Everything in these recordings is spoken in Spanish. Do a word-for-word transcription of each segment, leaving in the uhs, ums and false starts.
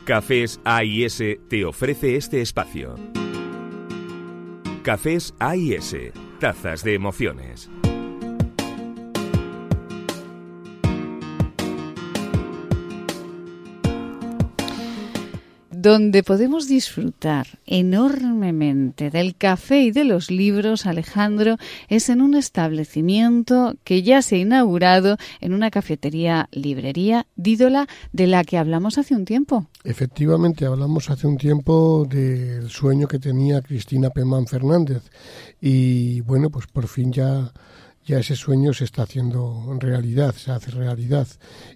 Cafés A y S te ofrece este espacio. Cafés A y S, tazas de emociones. Donde podemos disfrutar enormemente del café y de los libros, Alejandro, es en un establecimiento que ya se ha inaugurado en una cafetería librería Dídola, de la que hablamos hace un tiempo. Efectivamente, hablamos hace un tiempo del sueño que tenía Cristina Pemán Fernández y bueno, pues por fin ya... ya ese sueño se está haciendo realidad, se hace realidad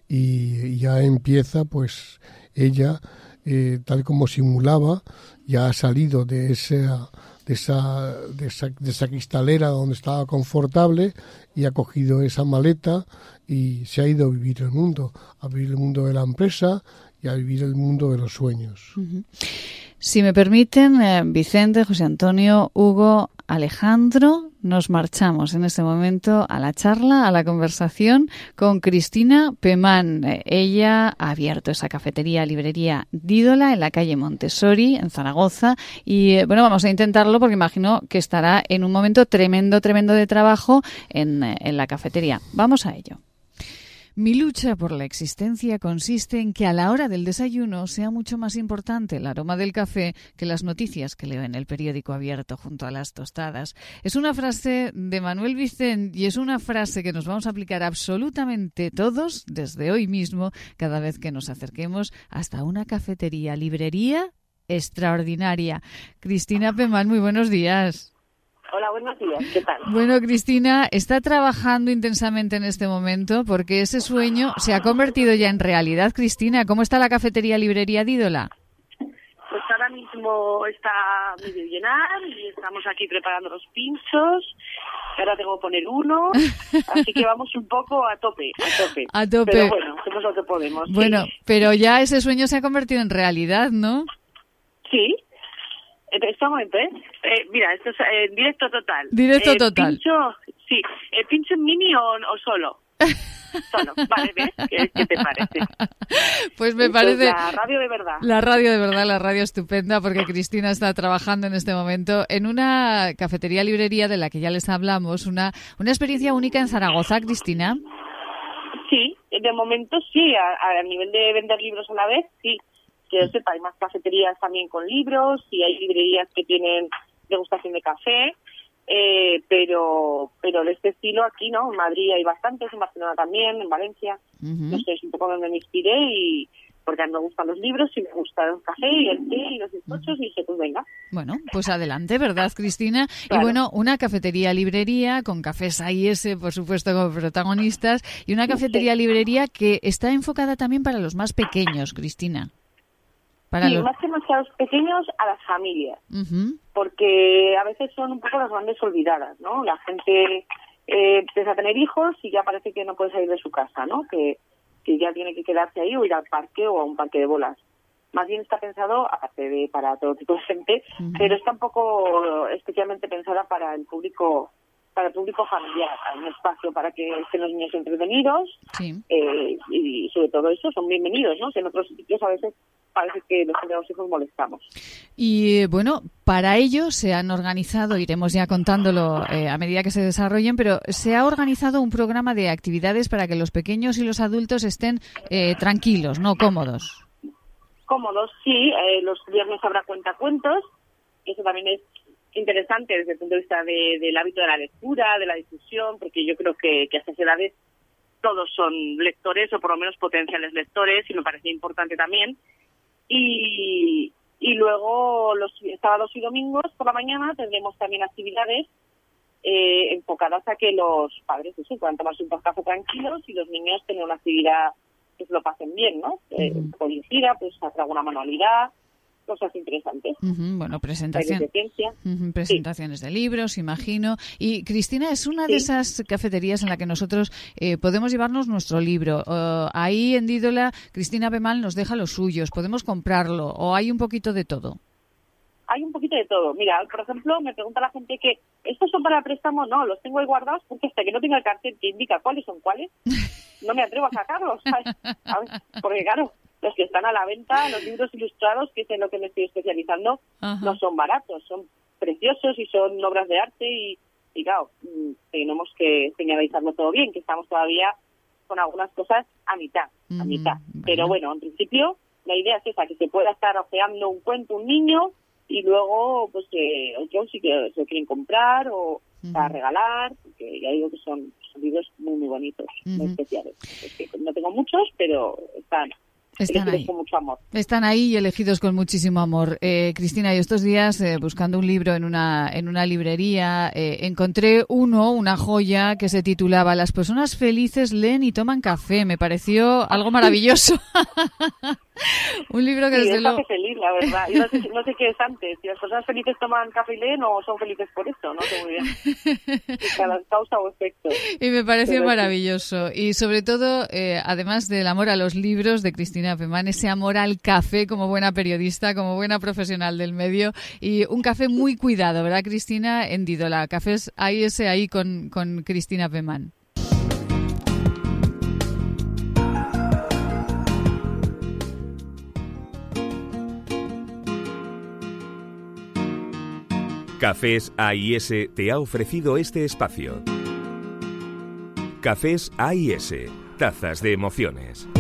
y ya empieza pues ella... Eh, tal como simulaba, ya ha salido de esa, de esa, de esa, de esa cristalera donde estaba confortable y ha cogido esa maleta y se ha ido a vivir el mundo, a vivir el mundo de la empresa y a vivir el mundo de los sueños. Uh-huh. Si me permiten, eh, Vicente, José Antonio, Hugo, Alejandro, nos marchamos en este momento a la charla, a la conversación con Cristina Pemán. Ella ha abierto esa cafetería, librería Dídola en la calle Montessori, en Zaragoza. Y eh, bueno, vamos a intentarlo porque imagino que estará en un momento tremendo, tremendo de trabajo en, en la cafetería. Vamos a ello. Mi lucha por la existencia consiste en que a la hora del desayuno sea mucho más importante el aroma del café que las noticias que leo en el periódico abierto junto a las tostadas. Es una frase de Manuel Vicent y es una frase que nos vamos a aplicar absolutamente todos desde hoy mismo cada vez que nos acerquemos hasta una cafetería, librería extraordinaria. Cristina Pemán, muy buenos días. Hola, buenos días, ¿qué tal? Bueno, Cristina, está trabajando intensamente en este momento porque ese sueño se ha convertido ya en realidad. Cristina, ¿cómo está la cafetería librería Dídola? Pues ahora mismo está medio llenar y estamos aquí preparando los pinchos. Ahora tengo que poner uno, así que vamos un poco a tope, a tope. A tope. Pero bueno, hacemos lo que podemos. Bueno, sí. Pero ya ese sueño se ha convertido en realidad, ¿no? Sí. Este momento, ¿eh? eh mira, esto es eh, directo total. Directo el total. Pincho, sí. ¿El pincho en mini o, o solo? Solo, vale, ¿ves? ¿Qué, qué te parece? Pues me Esto parece... es la radio de verdad. La radio de verdad, la radio estupenda, porque Cristina está trabajando en este momento en una cafetería librería de la que ya les hablamos, una, una experiencia única en Zaragoza, Cristina. Sí, de momento sí, a, a nivel de vender libros a la vez, sí. Que yo sepa, hay más cafeterías también con libros y hay librerías que tienen degustación de café, eh, pero pero de este estilo aquí, ¿no? En Madrid hay bastantes, en Barcelona también, en Valencia. Uh-huh. No sé, es un poco donde me inspiré y porque a mí me gustan los libros y me gusta el café y el té y los bizcochos uh-huh. y dije, pues venga. Bueno, pues adelante, ¿verdad, Cristina? Claro. Y bueno, una cafetería librería con cafés A y S, por supuesto, como protagonistas, y una cafetería sí. librería que está enfocada también para los más pequeños, Cristina. Para sí, los... más que más a los pequeños, a las familias, uh-huh. porque a veces son un poco las grandes olvidadas, ¿no? La gente eh, empieza a tener hijos y ya parece que no puede salir de su casa, ¿no? Que, que ya tiene que quedarse ahí o ir al parque o a un parque de bolas. Más bien está pensado, aparte de para todo tipo de gente, uh-huh. pero está un poco especialmente pensada para el público para el público familiar. Hay un espacio para que estén los niños entretenidos sí. eh, y sobre todo eso son bienvenidos, ¿no? Que en otros sitios a veces parece que los que tenemos hijos molestamos. Y bueno, para ello se han organizado, iremos ya contándolo eh, a medida que se desarrollen, pero se ha organizado un programa de actividades para que los pequeños y los adultos estén eh, tranquilos, ¿no? Cómodos. Cómodos, sí. Eh, los viernes habrá cuentacuentos. Eso también es interesante desde el punto de vista de, del hábito de la lectura, de la difusión, porque yo creo que, que a estas edades todos son lectores o por lo menos potenciales lectores y me parece importante también. Y, y luego los sábados y domingos por la mañana tendremos también actividades eh, enfocadas a que los padres eso, puedan tomarse un café tranquilos y los niños tengan una actividad que se lo pasen bien, ¿no? Eh, uh-huh. Por gira, pues hacer alguna manualidad, cosas interesantes. Uh-huh. Bueno, presentación, de ciencia. Uh-huh. presentaciones sí. de libros, imagino. Y Cristina, es una sí. de esas cafeterías en la que nosotros eh, podemos llevarnos nuestro libro. Uh, ahí en Dídola, Cristina Pemán nos deja los suyos. ¿Podemos comprarlo o hay un poquito de todo? Hay un poquito de todo. Mira, por ejemplo, me pregunta la gente que ¿estos son para préstamo? No, los tengo ahí guardados porque hasta que no tenga el cartel que indica cuáles son cuáles, no me atrevo a sacarlos, ¿sabes? A ver, porque claro, los que están a la venta, los libros ilustrados, que es en lo que me estoy especializando, Ajá. no son baratos, son preciosos y son obras de arte y, y claro, tenemos que señalizarlo todo bien, que estamos todavía con algunas cosas a mitad, a mitad. Mm, Pero bueno, en principio la idea es esa, que se pueda estar ojeando un cuento un niño y luego, pues, que otros sí que se lo quieren comprar o uh-huh. para regalar, porque ya digo que son, son libros muy, muy bonitos, uh-huh. muy especiales. Es que no tengo muchos, pero están... Están ahí. Con mucho amor. Están ahí y elegidos con muchísimo amor. Eh, Cristina, yo estos días, eh, buscando un libro en una en una librería, eh, encontré uno, una joya, que se titulaba Las personas felices leen y toman café. Me pareció algo maravilloso. Un libro que sí, desde es luego... café feliz, la verdad. Yo no sé, no sé qué es antes. Si las personas felices toman café y leen o son felices por esto, no sé muy bien. Cada causa o efecto. Y me pareció Pero maravilloso. Sí. Y sobre todo, eh, además del amor a los libros de Cristina Pemán, ese amor al café como buena periodista, como buena profesional del medio. Y un café muy cuidado, ¿verdad, Cristina? En Didola. Cafés ahí ese ahí con, con Cristina Pemán. Cafés A y S te ha ofrecido este espacio. Cafés A y S, tazas de emociones.